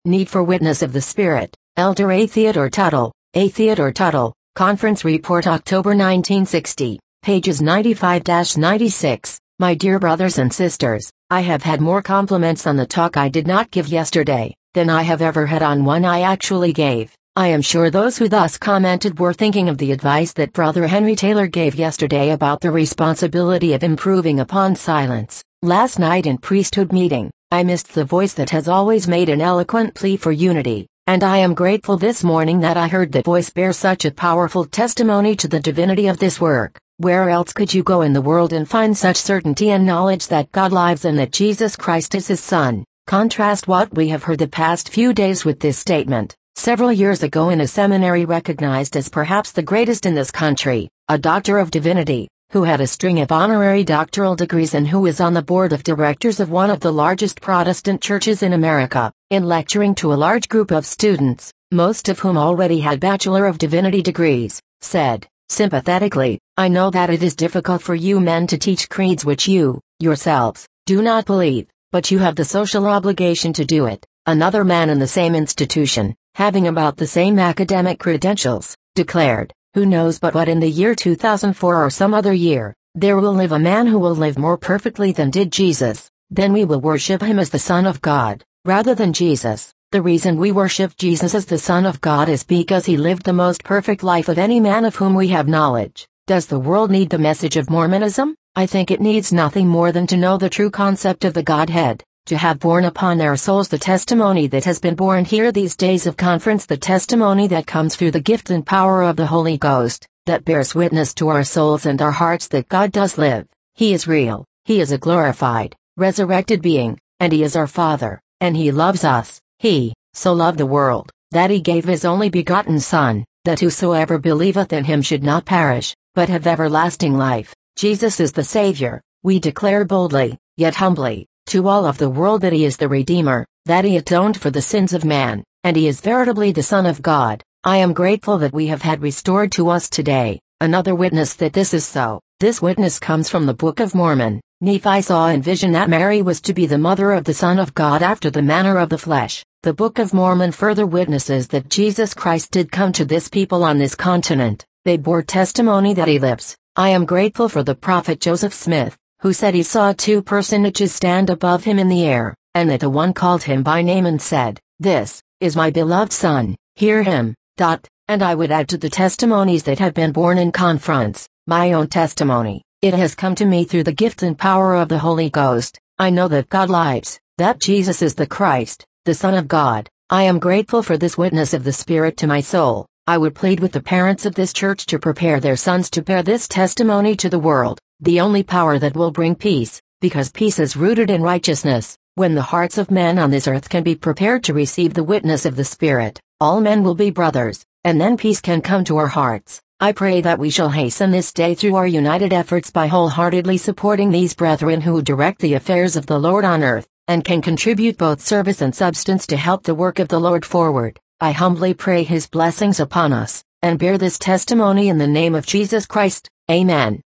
Need for Witness of the Spirit, Elder A. Theodore Tuttle, A. Theodore Tuttle, Conference Report October 1960, pages 95-96. My dear brothers and sisters, I have had more compliments on the talk I did not give yesterday than I have ever had on one I actually gave. I am sure those who thus commented were thinking of the advice that Brother Henry Taylor gave yesterday about the responsibility of improving upon silence. Last night in priesthood meeting, I missed the voice that has always made an eloquent plea for unity, and I am grateful this morning that I heard that voice bear such a powerful testimony to the divinity of this work. Where else could you go in the world and find such certainty and knowledge that God lives and that Jesus Christ is His Son? Contrast what we have heard the past few days with this statement. Several years ago in a seminary recognized as perhaps the greatest in this country, a doctor of divinity, who had a string of honorary doctoral degrees and who was on the board of directors of one of the largest Protestant churches in America, in lecturing to a large group of students, most of whom already had Bachelor of Divinity degrees, said, sympathetically, "I know that it is difficult for you men to teach creeds which you, yourselves, do not believe, but you have the social obligation to do it." Another man in the same institution, having about the same academic credentials, declared, "Who knows but what in the year 2004 or some other year, there will live a man who will live more perfectly than did Jesus, then we will worship him as the Son of God, rather than Jesus. The reason we worship Jesus as the Son of God is because he lived the most perfect life of any man of whom we have knowledge." Does the world need the message of Mormonism? I think it needs nothing more than to know the true concept of the Godhead, to have borne upon their souls the testimony that has been borne here these days of conference, the testimony that comes through the gift and power of the Holy Ghost, that bears witness to our souls and our hearts that God does live, He is real, He is a glorified, resurrected being, and He is our Father, and He loves us. He so loved the world, that He gave His only begotten Son, that whosoever believeth in Him should not perish, but have everlasting life. Jesus is the Savior. We declare boldly, yet humbly, to all of the world that He is the Redeemer, that He atoned for the sins of man, and He is veritably the Son of God. I am grateful that we have had restored to us today another witness that this is so. This witness comes from the Book of Mormon. Nephi saw in vision that Mary was to be the mother of the Son of God after the manner of the flesh. The Book of Mormon further witnesses that Jesus Christ did come to this people on this continent. They bore testimony that He lives. I am grateful for the prophet Joseph Smith, who said he saw two personages stand above him in the air, and that the one called him by name and said, "This is my beloved Son, hear him." And I would add to the testimonies that have been borne in conference, my own testimony. It has come to me through the gift and power of the Holy Ghost. I know that God lives, that Jesus is the Christ, the Son of God. I am grateful for this witness of the Spirit to my soul. I would plead with the parents of this church to prepare their sons to bear this testimony to the world, the only power that will bring peace, because peace is rooted in righteousness. When the hearts of men on this earth can be prepared to receive the witness of the Spirit, all men will be brothers, and then peace can come to our hearts. I pray that we shall hasten this day through our united efforts by wholeheartedly supporting these brethren who direct the affairs of the Lord on earth, and can contribute both service and substance to help the work of the Lord forward. I humbly pray His blessings upon us, and bear this testimony in the name of Jesus Christ. Amen.